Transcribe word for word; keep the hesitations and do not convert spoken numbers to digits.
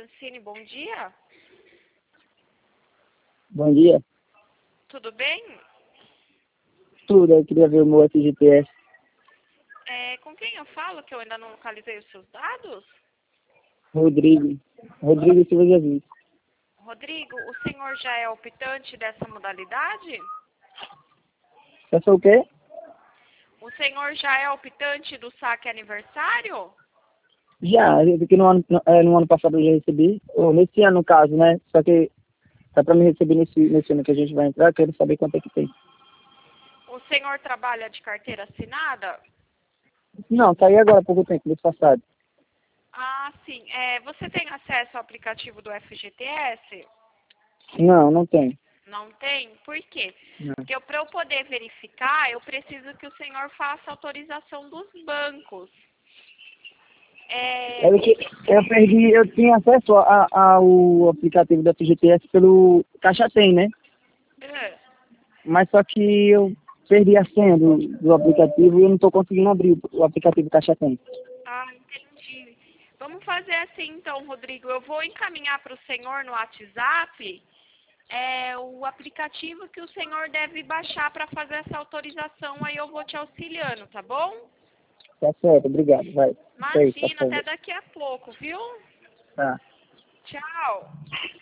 Francine, bom dia. Bom dia. Tudo bem? Tudo, eu queria ver o meu F G T S. É, com quem eu falo que eu ainda não localizei os seus dados? Rodrigo. Rodrigo Silva Jesus. Rodrigo, o senhor já é optante dessa modalidade? Eu sou o quê? O senhor já é optante do saque aniversário? Já, porque no ano, no, é, no ano passado eu já recebi, ou nesse ano no caso, né? Só que tá pra me receber nesse, nesse ano que a gente vai entrar, eu quero saber quanto é que tem. O senhor trabalha de carteira assinada? Não, tá aí agora há pouco tempo, mês passado. Ah, sim. É, você tem acesso ao aplicativo do F G T S? Não, não tem. Não tem? Por quê? Não. Porque para eu poder verificar, eu preciso que o senhor faça autorização dos bancos. É, Eu, que- eu perdi, eu tinha acesso a- a- ao aplicativo da F G T S pelo Caixa Tem, né? é, Mas só que eu perdi a senha do, do aplicativo e eu não tô conseguindo abrir o, o aplicativo Caixa Tem. ah, entendi. Vamos fazer assim então, Rodrigo. Eu vou encaminhar para o senhor no WhatsApp é, o aplicativo que o senhor deve baixar para fazer essa autorização. Aí eu vou te auxiliando, tá bom? Tá certo, obrigado, vai. Isso aí, tá Imagina, até certo. daqui a pouco, viu? Tá. Tchau.